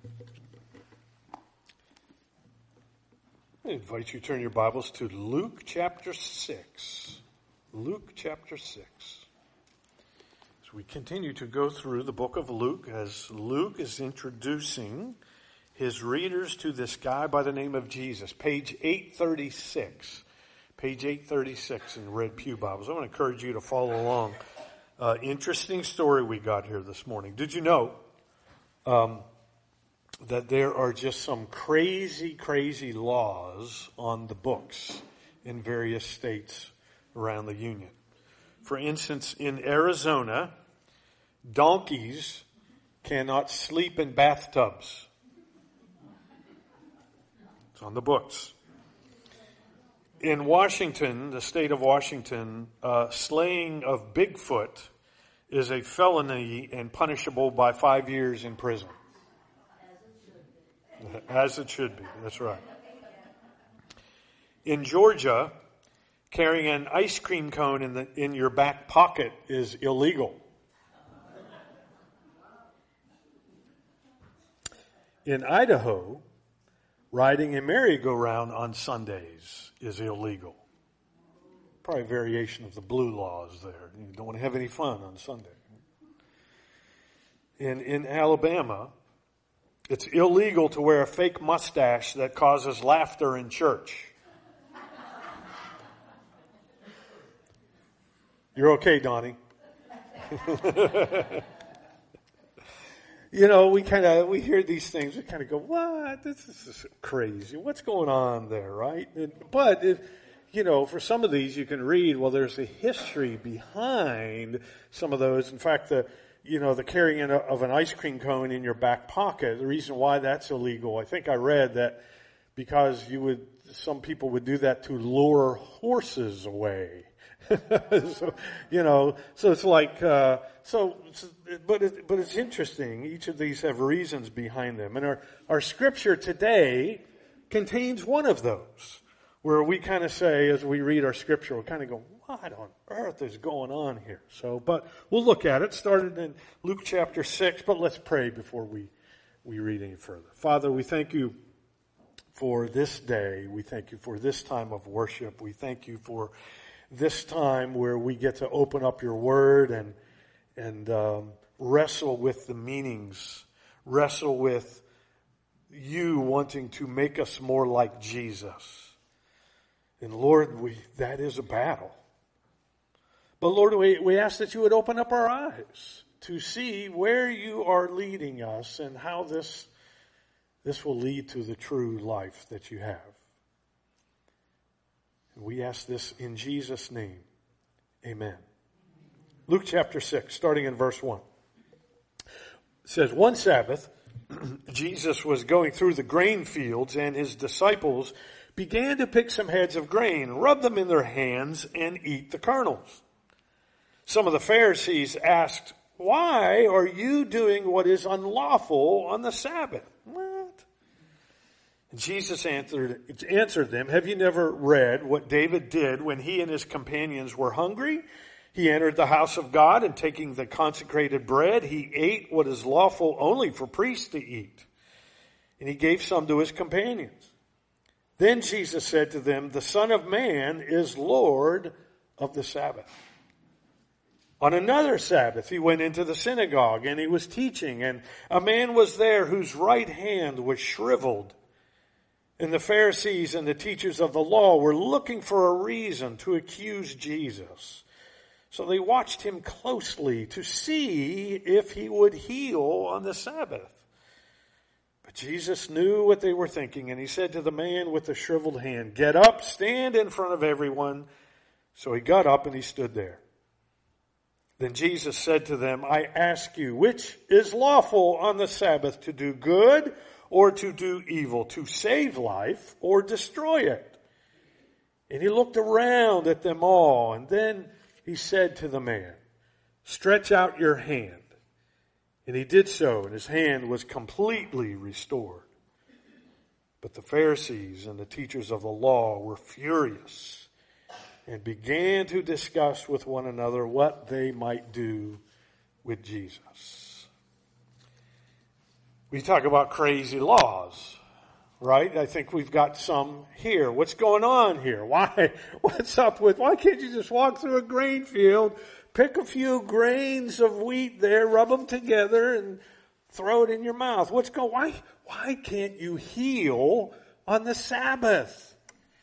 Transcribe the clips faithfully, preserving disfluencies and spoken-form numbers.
I invite you to turn your Bibles to Luke chapter six. Luke chapter six. As we continue to go through the book of Luke, as Luke is introducing his readers to this guy by the name of Jesus. Page eight thirty-six. Page eight thirty-six in Red Pew Bibles. I want to encourage you to follow along. Uh, interesting story we got here this morning. Did you know um, that there are just some crazy, crazy laws on the books in various states around the Union? For instance, in Arizona, donkeys cannot sleep in bathtubs. It's on the books. In Washington, the state of Washington, uh, slaying of Bigfoot is a felony and punishable by five years in prison. As it should be. That's right. In Georgia, carrying an ice cream cone in the in your back pocket is illegal. In Idaho, riding a merry-go-round on Sundays is illegal. Probably a variation of the blue laws there. You don't want to have any fun on Sunday. In, in Alabama, it's illegal to wear a fake mustache that causes laughter in church. You're okay, Donnie. You know, we kind of, we hear these things, we kind of go, what? This is crazy. What's going on there, right? And, but, if, you know, for some of these you can read, well, there's a history behind some of those. In fact, the, you know, the carrying of an ice cream cone in your back pocket, the reason why that's illegal, I think I read that because you would, some people would do that to lure horses away. So, you know, so it's like, uh, so, but it, but it's interesting. Each of these have reasons behind them. And our, our scripture today contains one of those, where we kind of say, as we read our scripture, we kind of go, what on earth is going on here? So, but we'll look at it. Started in Luke chapter six, but let's pray before we, we read any further. Father, we thank you for this day. We thank you for this time of worship. We thank you for this time where we get to open up your word and and um, wrestle with the meanings, wrestle with you wanting to make us more like Jesus. And Lord, we that is a battle. But Lord, we, we ask that you would open up our eyes to see where you are leading us and how this this will lead to the true life that you have. And we ask this in Jesus' name. Amen. Luke chapter six, starting in verse one. It says, one Sabbath, Jesus was going through the grain fields, and his disciples began to pick some heads of grain, rub them in their hands, and eat the kernels. Some of the Pharisees asked, why are you doing what is unlawful on the Sabbath? What? Jesus answered, answered them, have you never read what David did when he and his companions were hungry? He entered the house of God, and taking the consecrated bread, he ate what is lawful only for priests to eat. And he gave some to his companions. Then Jesus said to them, the Son of Man is Lord of the Sabbath. On another Sabbath, he went into the synagogue, and he was teaching, and a man was there whose right hand was shriveled. And the Pharisees and the teachers of the law were looking for a reason to accuse Jesus. So they watched him closely to see if he would heal on the Sabbath. But Jesus knew what they were thinking, and he said to the man with the shriveled hand, get up, stand in front of everyone. So he got up and he stood there. Then Jesus said to them, I ask you, which is lawful on the Sabbath, to do good or to do evil, to save life or destroy it? And he looked around at them all, and then he said to the man, stretch out your hand. And he did so, and his hand was completely restored. But the Pharisees and the teachers of the law were furious and began to discuss with one another what they might do with Jesus. We talk about crazy laws, right? I think we've got some here. What's going on here? Why? What's up with, why can't you just walk through a grain field, pick a few grains of wheat there, rub them together, and throw it in your mouth? What's going, why, why can't you heal on the Sabbath?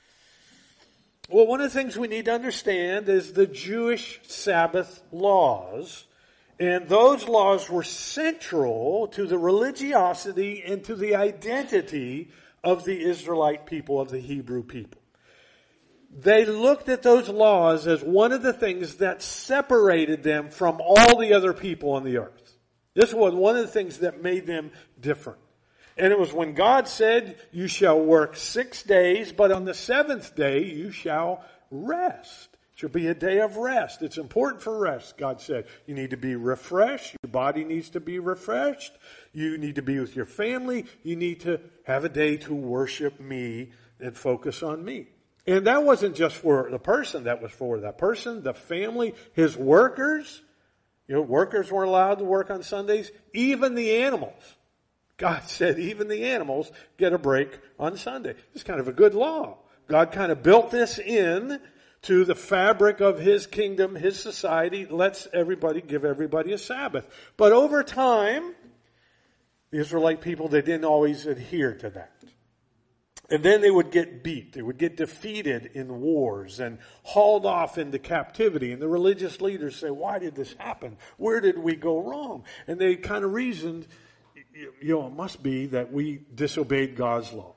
Well, one of the things we need to understand is the Jewish Sabbath laws. And those laws were central to the religiosity and to the identity of the Israelite people, of the Hebrew people. They looked at those laws as one of the things that separated them from all the other people on the earth. This was one of the things that made them different. And it was when God said, you shall work six days, but on the seventh day you shall rest. It should be a day of rest. It's important for rest, God said. You need to be refreshed. Your body needs to be refreshed. You need to be with your family. You need to have a day to worship me and focus on me. And that wasn't just for the person. That was for that person, the family, his workers. You know, workers weren't allowed to work on Sundays. Even the animals. God said even the animals get a break on Sunday. It's kind of a good law. God kind of built this in to the fabric of His kingdom, His society. Let's everybody give everybody a Sabbath. But over time, the Israelite people, they didn't always adhere to that. And then they would get beat. They would get defeated in wars and hauled off into captivity. And the religious leaders say, why did this happen? Where did we go wrong? And they kind of reasoned, you know, it must be that we disobeyed God's law.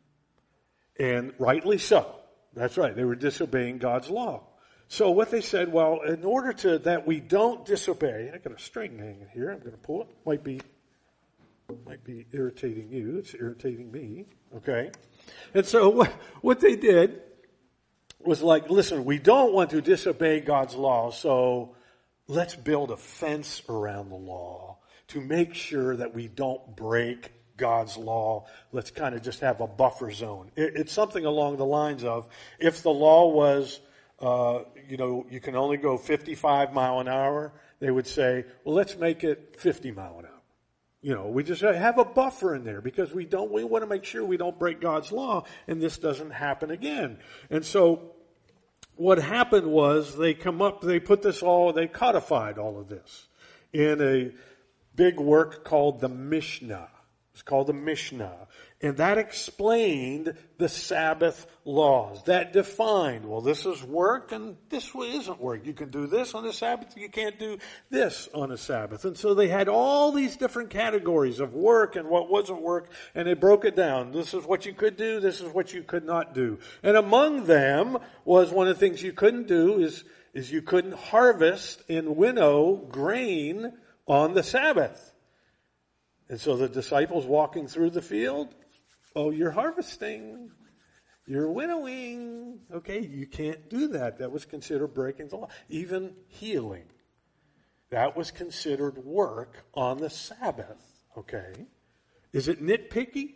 And rightly so. That's right. They were disobeying God's law. So what they said, well, in order to that we don't disobey, I got a string hanging here. I'm going to pull it. Might be, might be irritating you. It's irritating me. Okay. And so what, what they did was like, listen, we don't want to disobey God's law, so let's build a fence around the law to make sure that we don't break God's law. Let's kind of just have a buffer zone. It, it's something along the lines of, if the law was, uh, you know, you can only go fifty-five mile an hour, they would say, well, let's make it fifty mile an hour. You know, we just have a buffer in there because we don't, we want to make sure we don't break God's law and this doesn't happen again. And so what happened was they come up, they put this all, they codified all of this in a big work called the Mishnah. It's called the Mishnah. And that explained the Sabbath laws. That defined, well, this is work and this isn't work. You can do this on the Sabbath. You can't do this on a Sabbath. And so they had all these different categories of work and what wasn't work. And they broke it down. This is what you could do. This is what you could not do. And among them was one of the things you couldn't do is, is you couldn't harvest and winnow grain on the Sabbath. And so the disciples walking through the field, oh, you're harvesting, you're winnowing. Okay, you can't do that. That was considered breaking the law. Even healing, that was considered work on the Sabbath. Okay, is it nitpicky?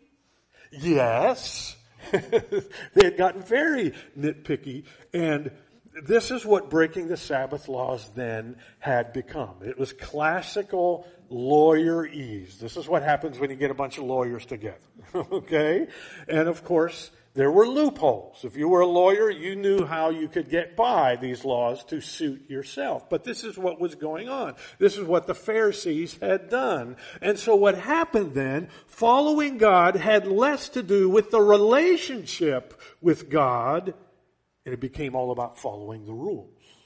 Yes. They had gotten very nitpicky, and this is what breaking the Sabbath laws then had become. It was classical lawyerese. This is what happens when you get a bunch of lawyers together. Okay? And of course, there were loopholes. If you were a lawyer, you knew how you could get by these laws to suit yourself. But this is what was going on. This is what the Pharisees had done. And so what happened then, following God had less to do with the relationship with God, and it became all about following the rules.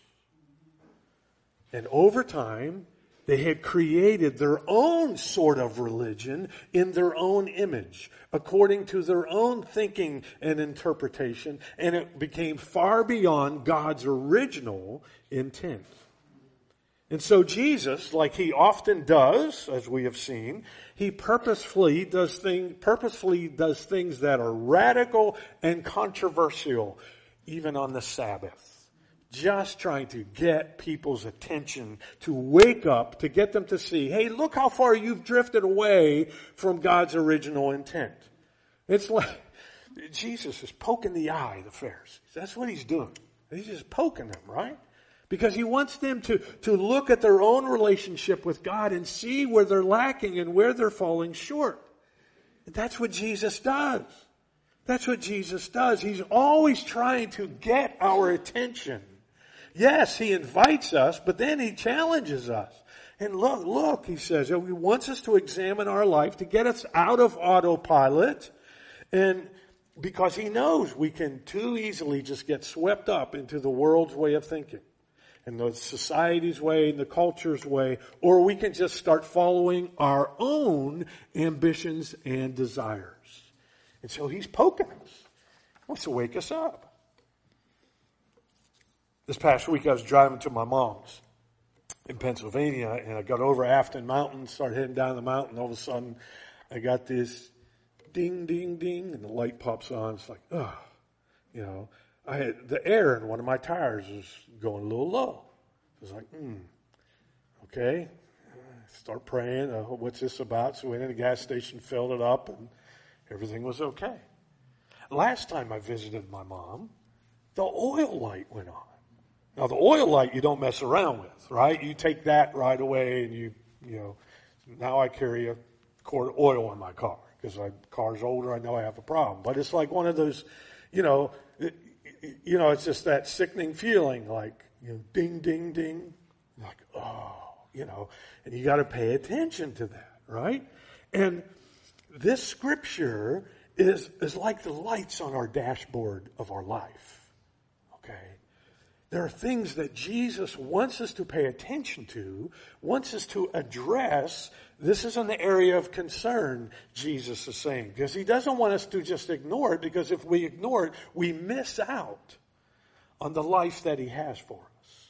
And over time, they had created their own sort of religion in their own image, according to their own thinking and interpretation, and it became far beyond God's original intent. And so Jesus, like He often does, as we have seen, He purposefully does things, purposefully does things that are radical and controversial, even on the Sabbath. Just trying to get people's attention, to wake up, to get them to see, hey, look how far you've drifted away from God's original intent. It's like Jesus is poking the eye of the Pharisees. That's what He's doing. He's just poking them, right? Because he wants them to, to look at their own relationship with God and see where they're lacking and where they're falling short. And that's what Jesus does. That's what Jesus does. He's always trying to get our attention. Yes, he invites us, but then he challenges us. And look, look, he says, he wants us to examine our life to get us out of autopilot. And because he knows we can too easily just get swept up into the world's way of thinking, and the society's way, and the culture's way, or we can just start following our own ambitions and desires. And so he's poking us. He wants to wake us up. This past week I was driving to my mom's in Pennsylvania, and I got over Afton Mountain, started heading down the mountain. All of a sudden, I got this ding, ding, ding, and the light pops on. It's like, oh, you know, I had the air in one of my tires was going a little low. I was like, hmm, okay. Start praying. Uh, what's this about? So we went in the gas station, filled it up, and everything was okay. Last time I visited my mom, the oil light went on. Now, the oil light you don't mess around with, right? You take that right away, and you, you know, now I carry a quart of oil in my car because my car's older. I know I have a problem. But it's like one of those, you know, it, you know, it's just that sickening feeling like, you know, ding, ding, ding. Like, oh, you know, and you got to pay attention to that, right? And this scripture is, is like the lights on our dashboard of our life, okay? There are things that Jesus wants us to pay attention to, wants us to address. This is an area of concern, Jesus is saying, because he doesn't want us to just ignore it, because if we ignore it, we miss out on the life that he has for us.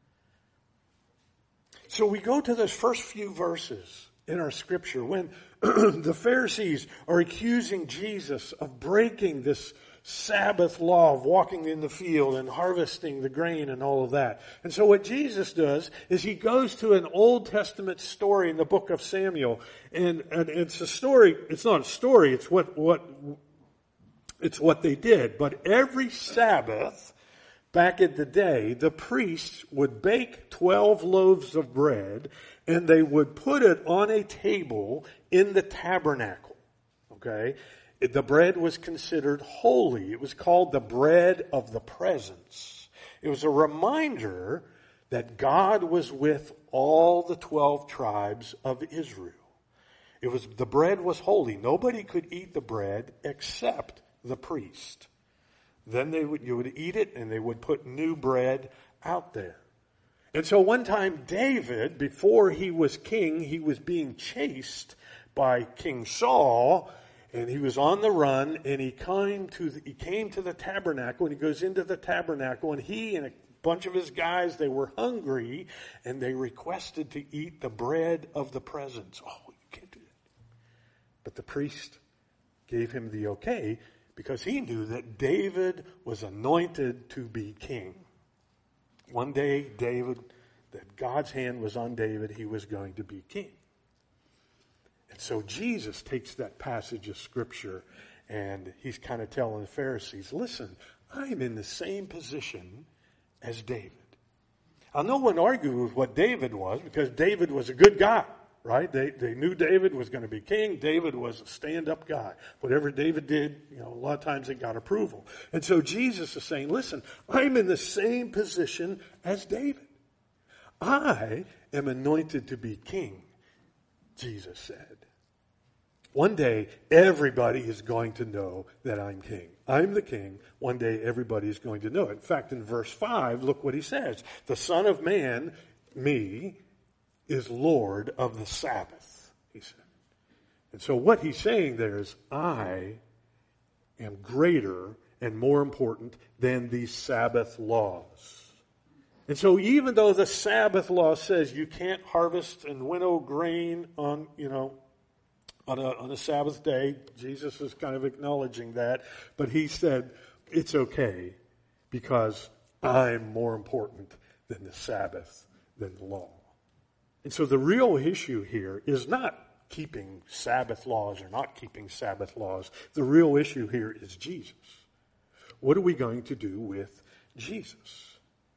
So we go to those first few verses in our scripture when the Pharisees are accusing Jesus of breaking this Sabbath law of walking in the field and harvesting the grain and all of that. And so what Jesus does is he goes to an Old Testament story in the book of Samuel. And, and it's a story, it's not a story, it's what, what, it's what they did. But every Sabbath, back in the day, the priests would bake twelve loaves of bread and they would put it on a table in the tabernacle. Okay? The bread was considered holy. It was called the bread of the presence. It was a reminder that God was with all the twelve tribes of Israel. It was, the bread was holy. Nobody could eat the bread except the priest. Then they would, you would eat it and they would put new bread out there. And so one time David, before he was king, he was being chased by King Saul. And he was on the run, and he came to the, he came to the tabernacle, and he goes into the tabernacle, and he and a bunch of his guys, they were hungry, and they requested to eat the bread of the presence. Oh, you can't do that. But the priest gave him the okay, because he knew that David was anointed to be king. One day, David, that God's hand was on David, he was going to be king. And so Jesus takes that passage of Scripture and he's kind of telling the Pharisees, listen, I'm in the same position as David. Now, no one argued with what David was because David was a good guy, right? They, they knew David was going to be king. David was a stand-up guy. Whatever David did, you know, a lot of times it got approval. And so Jesus is saying, listen, I'm in the same position as David. I am anointed to be king, Jesus said. One day, everybody is going to know that I'm king. I'm the king. One day, everybody is going to know it. In fact, in verse five, look what he says. The Son of Man, me, is Lord of the Sabbath, he said. And so what he's saying there is, I am greater and more important than these Sabbath laws. And so even though the Sabbath law says you can't harvest and winnow grain on, you know, On a, on a Sabbath day, Jesus is kind of acknowledging that, but he said, it's okay because I'm more important than the Sabbath, than the law. And so the real issue here is not keeping Sabbath laws or not keeping Sabbath laws. The real issue here is Jesus. What are we going to do with Jesus?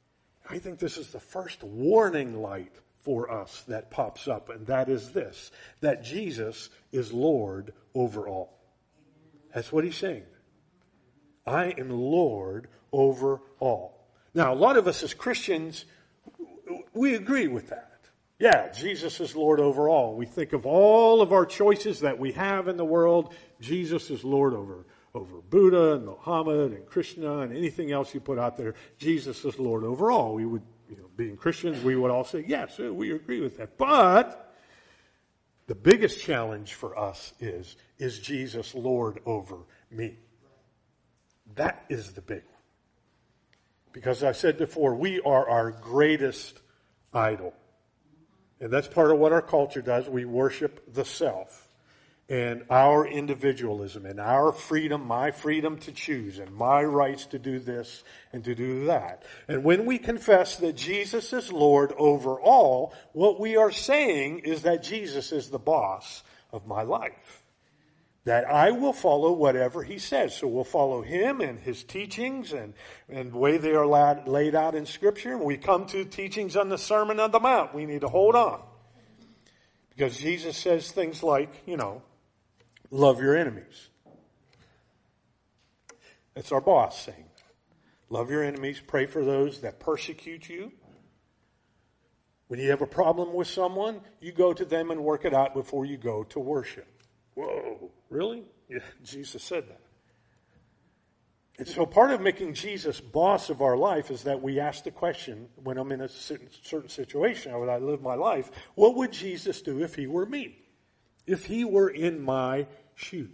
I think this is the first warning light for us that pops up, and that is this, that Jesus is Lord over all. That's what he's saying. I am Lord over all. Now, a lot of us as Christians, we agree with that. Yeah, Jesus is Lord over all. We think of all of our choices that we have in the world. Jesus is Lord over, over Buddha and Muhammad and Krishna and anything else you put out there. Jesus is Lord over all. We would, you know, being Christians, we would all say, yes, we agree with that. But the biggest challenge for us is, is Jesus Lord over me? That is the big one. Because I said before, we are our greatest idol. And that's part of what our culture does. We worship the self and our individualism and our freedom, my freedom to choose and my rights to do this and to do that. And when we confess that Jesus is Lord over all, what we are saying is that Jesus is the boss of my life. That I will follow whatever he says. So we'll follow him and his teachings and, and the way they are laid, laid out in Scripture. When we come to teachings on the Sermon on the Mount, we need to hold on. Because Jesus says things like, you know, love your enemies. That's our boss saying that. Love your enemies. Pray for those that persecute you. When you have a problem with someone, you go to them and work it out before you go to worship. Whoa, really? Yeah, Jesus said that. And so part of making Jesus boss of our life is that we ask the question, when I'm in a certain situation, how would I live my life? What would Jesus do if he were me? If he were in my shoes?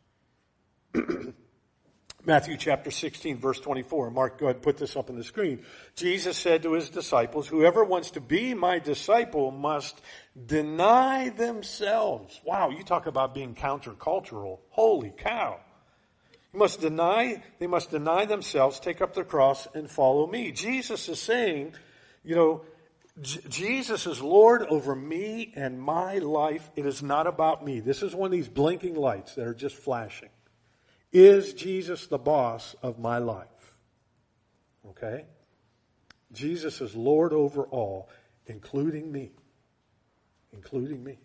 Matthew chapter sixteen, verse twenty-four. Mark, go ahead and put this up on the screen. Jesus said to his disciples, whoever wants to be my disciple must deny themselves. Wow, you talk about being countercultural. Holy cow. You must deny, they must deny themselves, take up their cross, and follow me. Jesus is saying, you know, J- Jesus is Lord over me and my life. It is not about me. This is one of these blinking lights that are just flashing. Is Jesus the boss of my life? Okay? Jesus is Lord over all, including me. Including me.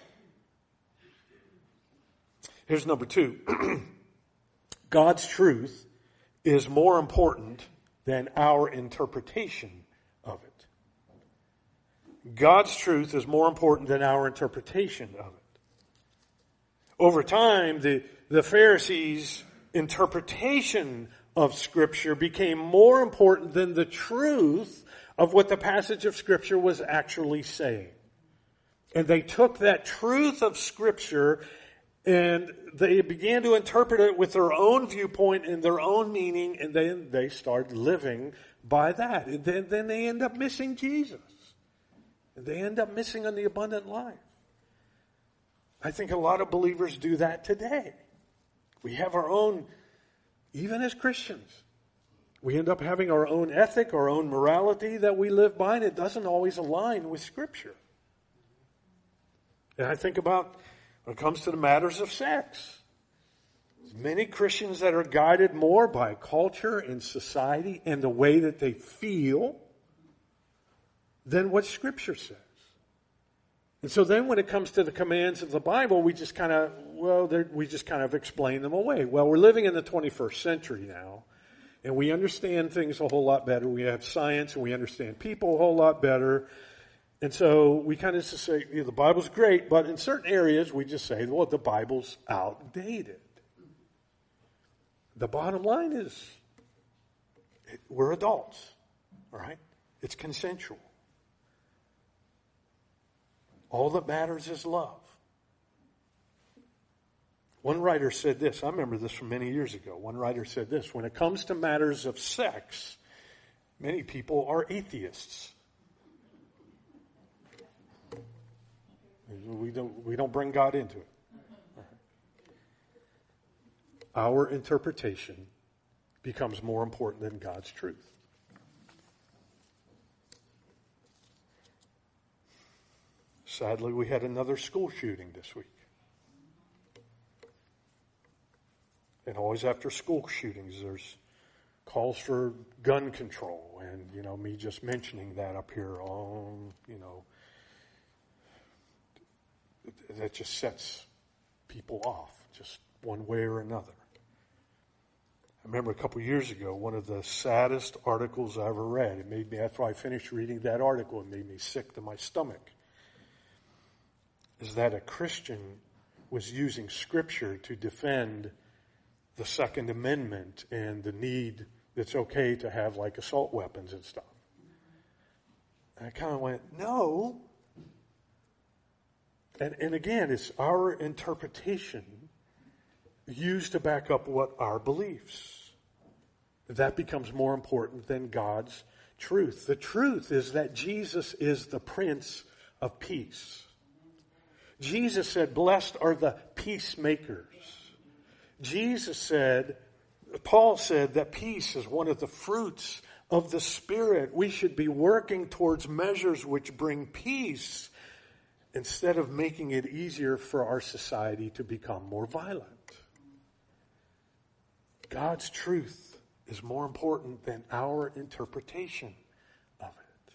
Here's number two. God's truth is more important than our interpretation of it. God's truth is more important than our interpretation of it. Over time, the The Pharisees' interpretation of Scripture became more important than the truth of what the passage of Scripture was actually saying. And they took that truth of Scripture and they began to interpret it with their own viewpoint and their own meaning, and then they started living by that. And then, then they end up missing Jesus. And they end up missing on the abundant life. I think a lot of believers do that today. We have our own, even as Christians, we end up having our own ethic, our own morality that we live by, and it doesn't always align with Scripture. And I think about when it comes to the matters of sex. There's many Christians that are guided more by culture and society and the way that they feel than what Scripture says. And so then when it comes to the commands of the Bible, we just kind of, well, we just kind of explain them away. Well, we're living in the twenty-first century now, and we understand things a whole lot better. We have science, and we understand people a whole lot better. And so we kind of just say, you know, the Bible's great, but in certain areas we just say, well, the Bible's outdated. The bottom line is, we're adults, all right? It's consensual. All that matters is love. One writer said this. I remember this from many years ago. One writer said this. When it comes to matters of sex, many people are atheists. We don't, we don't bring God into it. Our interpretation becomes more important than God's truth. Sadly, we had another school shooting this week. And always after school shootings, there's calls for gun control, and, you know, me just mentioning that up here, um, you know, that just sets people off, just one way or another. I remember a couple years ago, one of the saddest articles I ever read. It made me, after I finished reading that article, it made me sick to my stomach. Is that a Christian was using Scripture to defend the Second Amendment and the need that's okay to have like assault weapons and stuff. And I kind of went, no. And, and again, it's our interpretation used to back up what our beliefs. That becomes more important than God's truth. The truth is that Jesus is the Prince of Peace. Jesus said, blessed are the peacemakers. Jesus said, Paul said that peace is one of the fruits of the Spirit. We should be working towards measures which bring peace instead of making it easier for our society to become more violent. God's truth is more important than our interpretation of it.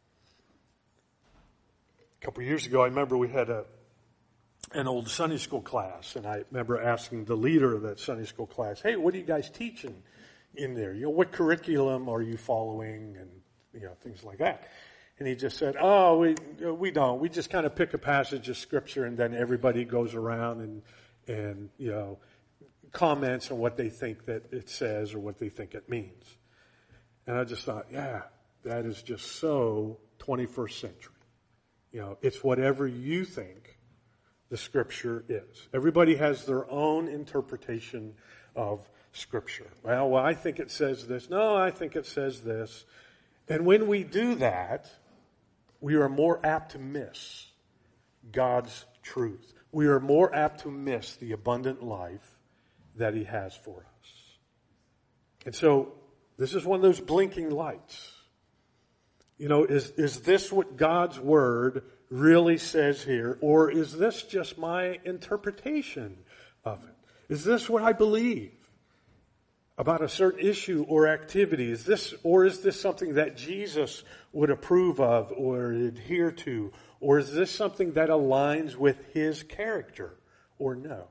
A couple of years ago, I remember we had a an old Sunday school class, and I remember asking the leader of that Sunday school class, hey, what are you guys teaching in there? You know, what curriculum are you following, and, you know, things like that. And he just said, oh, we we don't. We just kind of pick a passage of Scripture, and then everybody goes around and, and you know, comments on what they think that it says or what they think it means. And I just thought, yeah, that is just so twenty-first century. You know, it's whatever you think the Scripture is. Everybody has their own interpretation of Scripture. Well, well, I think it says this. No, I think it says this. And when we do that, we are more apt to miss God's truth. We are more apt to miss the abundant life that He has for us. And so, this is one of those blinking lights. You know, is, is this what God's Word really says here, or is this just my interpretation of it? Is this what I believe about a certain issue or activity? Is this, or is this something that Jesus would approve of or adhere to? Or is this something that aligns with His character or no?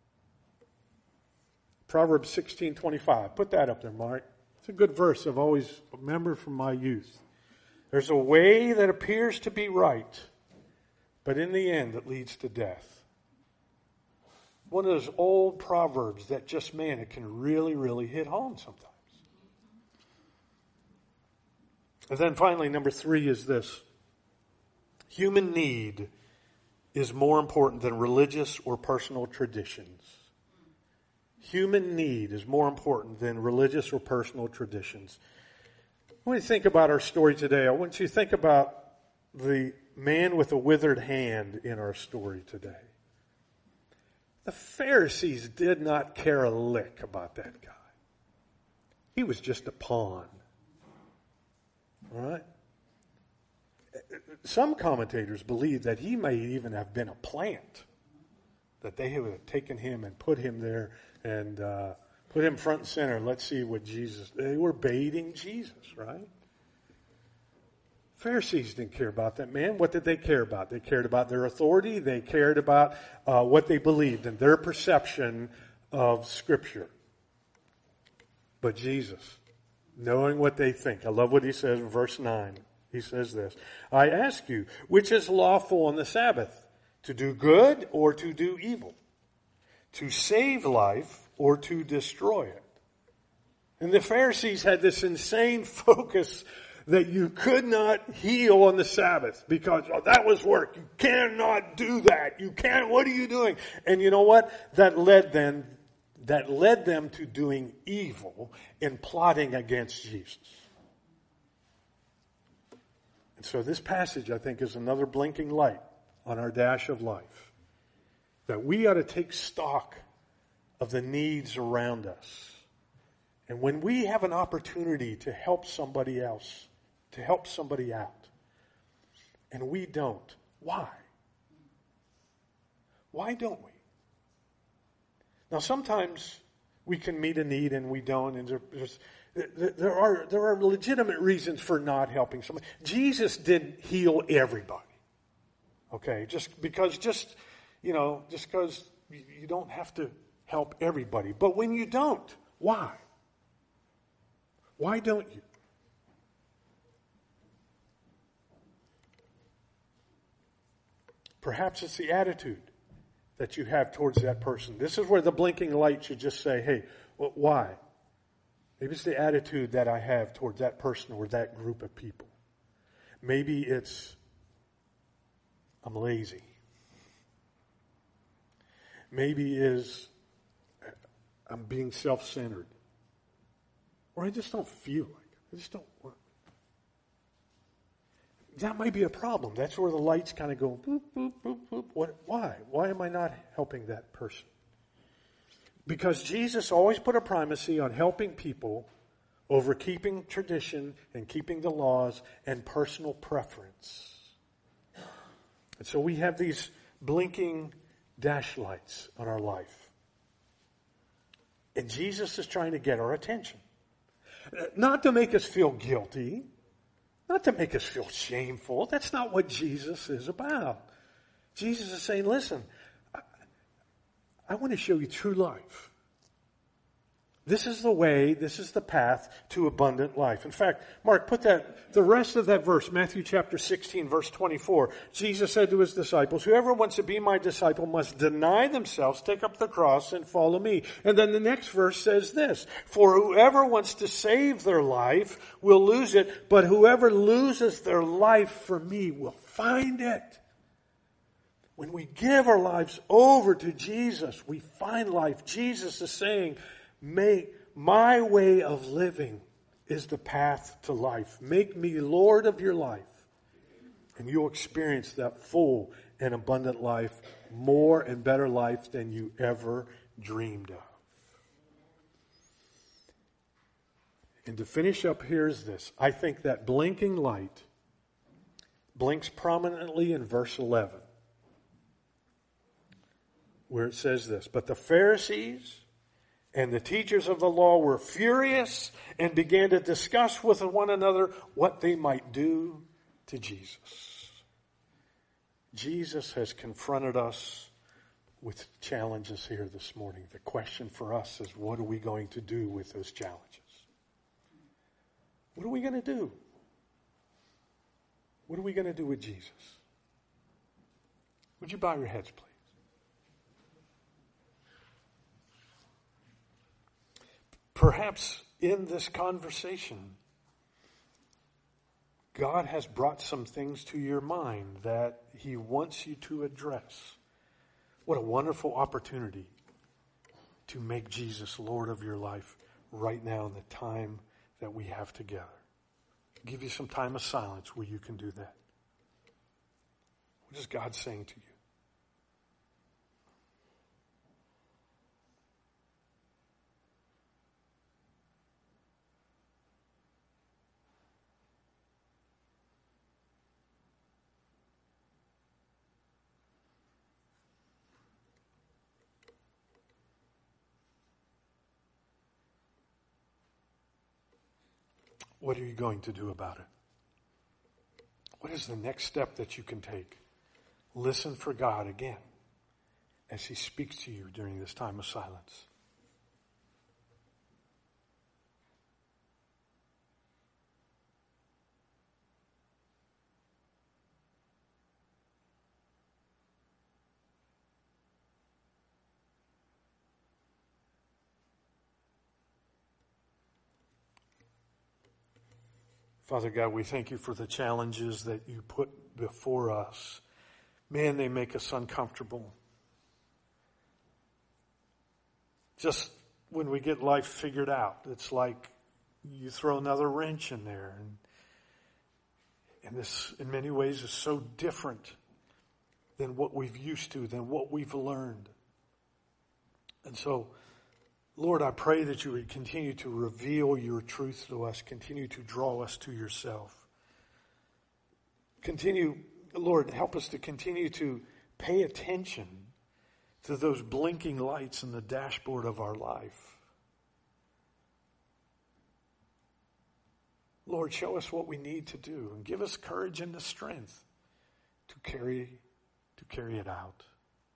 Proverbs sixteen twenty-five. Put that up there, Mark. It's a good verse I've always remembered from my youth. There's a way that appears to be right, but in the end it leads to death. One of those old proverbs that just, man, it can really, really hit home sometimes. And then finally, number three is this. Human need is more important than religious or personal traditions. Human need is more important than religious or personal traditions. When you think about our story today, I want you to think about the man with a withered hand in our story today. The Pharisees did not care a lick about that guy. He was just a pawn. All right? Some commentators believe that he may even have been a plant, that they would have taken him and put him there and uh, put him front and center. Let's see what Jesus, they were baiting Jesus, right? Pharisees didn't care about that man. What did they care about? They cared about their authority. They cared about uh, what they believed and their perception of Scripture. But Jesus, knowing what they think, I love what he says in verse nine. He says this, I ask you, which is lawful on the Sabbath, to do good or to do evil? To save life or to destroy it? And the Pharisees had this insane focus that you could not heal on the Sabbath because oh, that was work. You cannot do that. You can't. What are you doing? And you know what? That led them, that led them to doing evil and plotting against Jesus. And so this passage, I think, is another blinking light on our dash of life. That we ought to take stock of the needs around us. And when we have an opportunity to help somebody else, to help somebody out, and we don't, why? Why don't we? Now, sometimes we can meet a need and we don't, and there's, There are, there are legitimate reasons for not helping somebody. Jesus didn't heal everybody. Okay, just because, just, you know, just because you don't have to help everybody. But when you don't, why? Why don't you? Perhaps it's the attitude that you have towards that person. This is where the blinking light should just say, hey, well, why? Maybe it's the attitude that I have towards that person or that group of people. Maybe it's, I'm lazy. Maybe is, I'm being self-centered. Or I just don't feel like it. I just don't want. That might be a problem. That's where the lights kind of go, boop, boop, boop, boop. What, why? Why am I not helping that person? Because Jesus always put a primacy on helping people over keeping tradition and keeping the laws and personal preference. And so we have these blinking dash lights on our life. And Jesus is trying to get our attention. Not to make us feel guilty. Not to make us feel shameful. That's not what Jesus is about. Jesus is saying, listen, I, I want to show you true life. This is the way, this is the path to abundant life. In fact, Mark, put that, the rest of that verse, Matthew chapter sixteen, verse twenty-four. Jesus said to his disciples, whoever wants to be my disciple must deny themselves, take up the cross, and follow me. And then the next verse says this, for whoever wants to save their life will lose it, but whoever loses their life for me will find it. When we give our lives over to Jesus, we find life. Jesus is saying, May my way of living is the path to life. Make me Lord of your life. And you'll experience that full and abundant life, more and better life than you ever dreamed of. And to finish up, here's this. I think that blinking light blinks prominently in verse eleven, where it says this, but the Pharisees and the teachers of the law were furious and began to discuss with one another what they might do to Jesus. Jesus has confronted us with challenges here this morning. The question for us is, what are we going to do with those challenges? What are we going to do? What are we going to do with Jesus? Would you bow your heads, please? Perhaps in this conversation, God has brought some things to your mind that He wants you to address. What a wonderful opportunity to make Jesus Lord of your life right now in the time that we have together. I'll give you some time of silence where you can do that. What is God saying to you? What are you going to do about it? What is the next step that you can take? Listen for God again as He speaks to you during this time of silence. Father God, we thank you for the challenges that you put before us. Man, they make us uncomfortable. Just when we get life figured out, it's like you throw another wrench in there. And, and this, in many ways, is so different than what we've used to, than what we've learned. And so, Lord, I pray that you would continue to reveal your truth to us, continue to draw us to yourself. Continue, Lord, help us to continue to pay attention to those blinking lights in the dashboard of our life. Lord, show us what we need to do and give us courage and the strength to carry, to carry it out.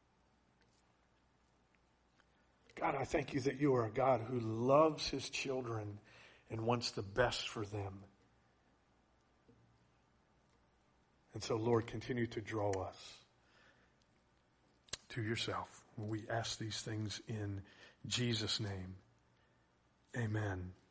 God, I thank you that you are a God who loves his children and wants the best for them. And so, Lord, continue to draw us to yourself. We ask these things in Jesus' name. Amen.